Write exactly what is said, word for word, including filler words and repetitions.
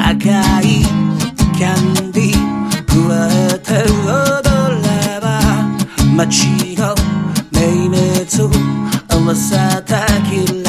赤いキャンディーくわえて踊れば街の明滅合わさったきら